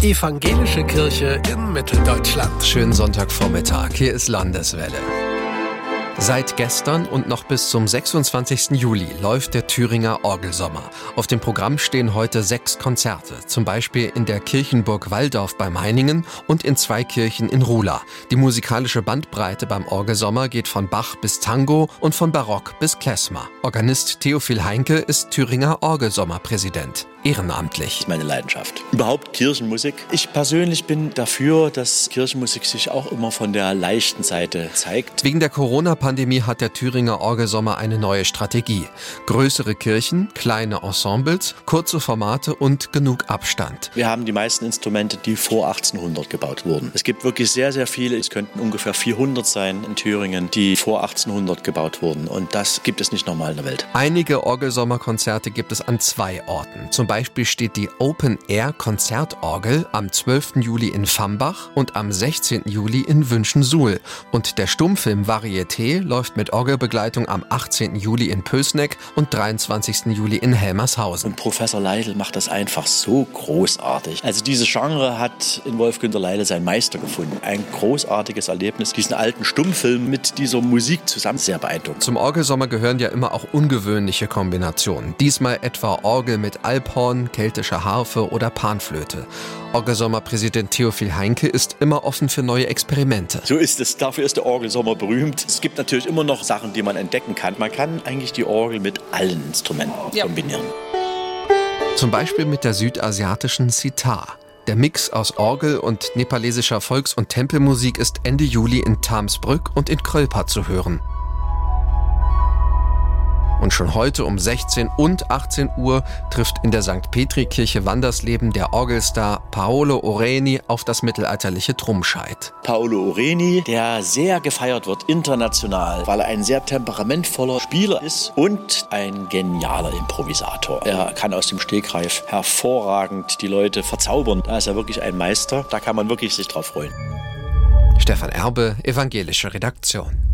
Evangelische Kirche in Mitteldeutschland. Schönen Sonntagvormittag, hier ist Landeswelle. Seit gestern und noch bis zum 26. Juli läuft der Thüringer Orgelsommer. Auf dem Programm stehen heute 6 Konzerte, zum Beispiel in der Kirchenburg Walldorf bei Meiningen und in 2 Kirchen in Ruhla. Die musikalische Bandbreite beim Orgelsommer geht von Bach bis Tango und von Barock bis Klezmer. Organist Theophil Heinke ist Thüringer Orgelsommerpräsident. Ehrenamtlich. Das ist meine Leidenschaft. Überhaupt Kirchenmusik. Ich persönlich bin dafür, dass Kirchenmusik sich auch immer von der leichten Seite zeigt. Wegen der Corona-Pandemie hat der Thüringer Orgelsommer eine neue Strategie. Größere Kirchen, kleine Ensembles, kurze Formate und genug Abstand. Wir haben die meisten Instrumente, die vor 1800 gebaut wurden. Es gibt wirklich sehr, sehr viele. Es könnten ungefähr 400 sein in Thüringen, die vor 1800 gebaut wurden. Und das gibt es nicht normal in der Welt. Einige Orgelsommerkonzerte gibt es an 2 Orten. Zum Beispiel steht die Open-Air-Konzertorgel am 12. Juli in Vambach und am 16. Juli in Wünschen-Suhl. Und der Stummfilm Varieté läuft mit Orgelbegleitung am 18. Juli in Pößneck und 23. Juli in Helmershausen. Und Professor Leidl macht das einfach so großartig. Also dieses Genre hat in Wolf-Günter Leidl seinen Meister gefunden. Ein großartiges Erlebnis, diesen alten Stummfilm mit dieser Musik zusammen, sehr beeindruckend. Zum Orgelsommer gehören ja immer auch ungewöhnliche Kombinationen. Diesmal etwa Orgel mit Alphorn, keltischer Harfe oder Panflöte. Orgelsommerpräsident Theophil Heinke ist immer offen für neue Experimente. So ist es. Dafür ist der Orgelsommer berühmt. Es gibt natürlich immer noch Sachen, die man entdecken kann. Man kann eigentlich die Orgel mit allen Instrumenten kombinieren. Zum Beispiel mit der südasiatischen Sitar. Der Mix aus Orgel und nepalesischer Volks- und Tempelmusik ist Ende Juli in Tamsbrück und in Krölpa zu hören. Und schon heute um 16 und 18 Uhr trifft in der St. Petri-Kirche Wandersleben der Orgelstar Paolo Oreni auf das mittelalterliche Trummscheit. Paolo Oreni, der sehr gefeiert wird international, weil er ein sehr temperamentvoller Spieler ist und ein genialer Improvisator. Er kann aus dem Stegreif hervorragend die Leute verzaubern. Da ist er wirklich ein Meister. Da kann man wirklich sich drauf freuen. Stefan Erbe, Evangelische Redaktion.